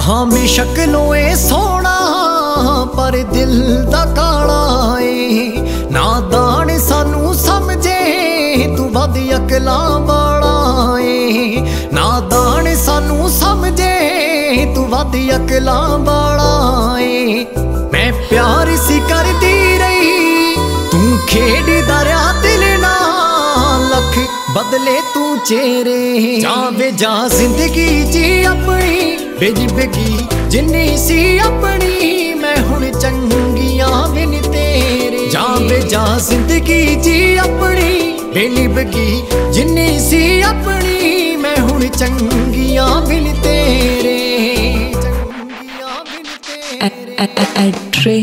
हामी शक्लों ए सोना पर दिल दा काला ए। नादान सानू समझे तू वध अकलां वाला ए। नादान सानू समझे तू वध अकलां वाला ए। मैं प्यार सी करदी रही तू खेडदा रहा दिल नाल लख बदले तू चेहरे। जावे जा जिंदगी जी अपनी बेजिबगी जिन्नी सी अपनी मैं हुण चंगियां बिन तेरे। जावे जा जिंदगी जी अपनी बेलिबगी जिन्नी सी अपनी मैं हुण चंगियां बिन तेरे। चंगियां बिन तेरे।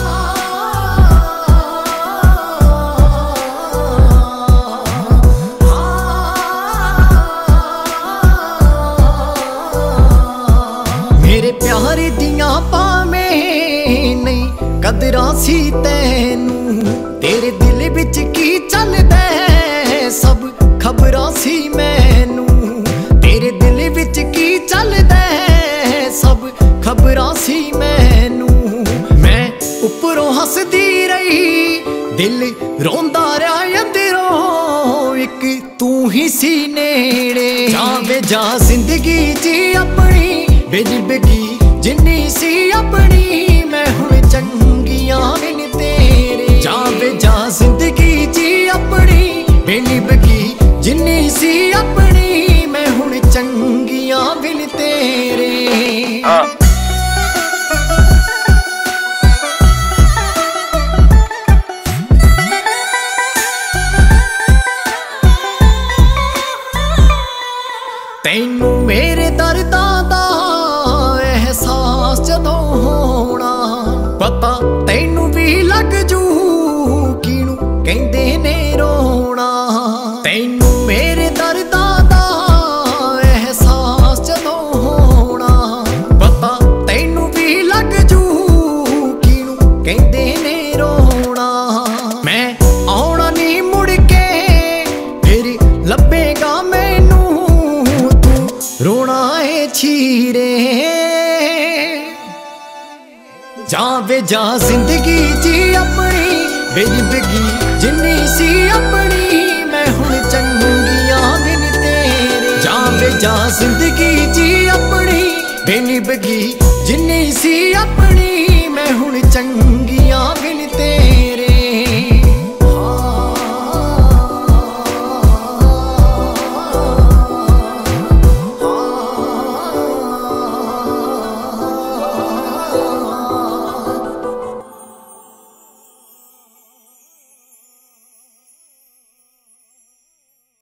मेरे प्यार दियां भावें नहीं कदरां सी तैनू। तेरे दिल विच की चलदा सब खबरां सी मैनू। तेरे दिल विच की चलदा सब खबरां सी मैनू। मैं उपरों हसदी रही दिल रोंदा रहा अंदरों एक तू ही सी नेड़े। जावे जा जिंदगी जी अपनी बेजिबगी जिन्नी सी अपनी मैं हुण चंगियां बिन तेरे। जावे जा जिंदगी जी अपनी बेलिबगी जिन्नी सी अपनी मैं हुण चंगियां बिन तेरे। तैनू मेरे दर्दां दा एहसास जदों होना पता तैनू भी लग जू किनू कहंदे ने रोना। तैनू मेरे दर्दां दा एहसास जदों होना पता तैनू भी लग जू किनू कहंदे ने रोना। मैं आउणा नहीं मुड़ के फिर लभेगा मैनू तू रोना है छीरे। जावे जा जिंदगी जी अपनी बेजिबगी जिन्नी सी अपनी मैं हुण चंगियां बिन तेरे। जावे जा जिंदगी जी अपनी बेलिबगी जिन्नी सी अपनी मैं हुण चंगी